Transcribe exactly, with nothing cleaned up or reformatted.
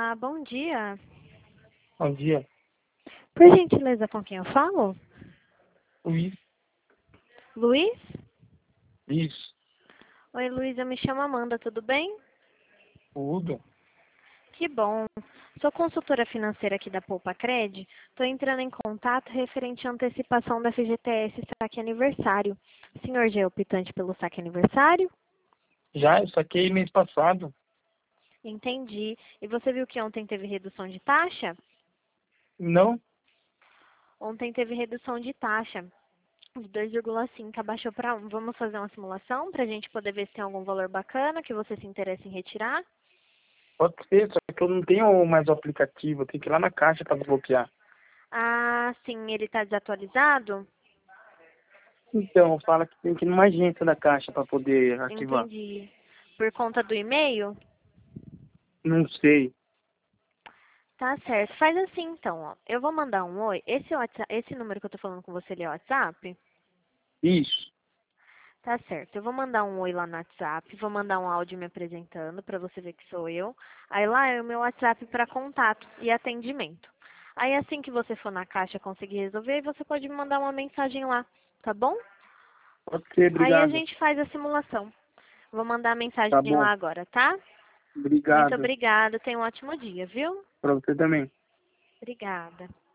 Olá, bom dia. Bom dia. Por gentileza, com quem eu falo? Luiz. Luiz? Isso. Oi, Luiz, eu me chamo Amanda, tudo bem? Tudo. Que bom. Sou consultora financeira aqui da Poupa Cred. Estou entrando em contato referente à antecipação da F G T S Saque Aniversário. O senhor já é optante pelo Saque Aniversário? Já, eu saquei mês passado. Entendi. E você viu que ontem teve redução de taxa? Não? Ontem teve redução de taxa. De dois vírgula cinco abaixou para um. Vamos fazer uma simulação para a gente poder ver se tem algum valor bacana que você se interessa em retirar? Pode ser, só que eu não tenho mais o aplicativo. Eu tenho que ir lá na caixa para desbloquear. Ah, sim, ele está desatualizado? Então, fala que tem que ir numa agência da caixa para poder ativar. Entendi. Por conta do e-mail? Não sei. Tá certo. Faz assim então, ó. Eu vou mandar um oi. Esse, WhatsApp, esse número que eu tô falando com você, ele é o WhatsApp? Isso. Tá certo. Eu vou mandar um oi lá no WhatsApp, vou mandar um áudio me apresentando pra você ver que sou eu. Aí lá é o meu WhatsApp para contato e atendimento. Aí assim que você for na caixa conseguir resolver, você pode me mandar uma mensagem lá, tá bom? Pode ser, Aí a obrigado. gente faz a simulação. Vou mandar a mensagem Tá lá bom. agora, tá? Muito Obrigado. obrigada. Tenha um ótimo dia, viu? Para você também. Obrigada.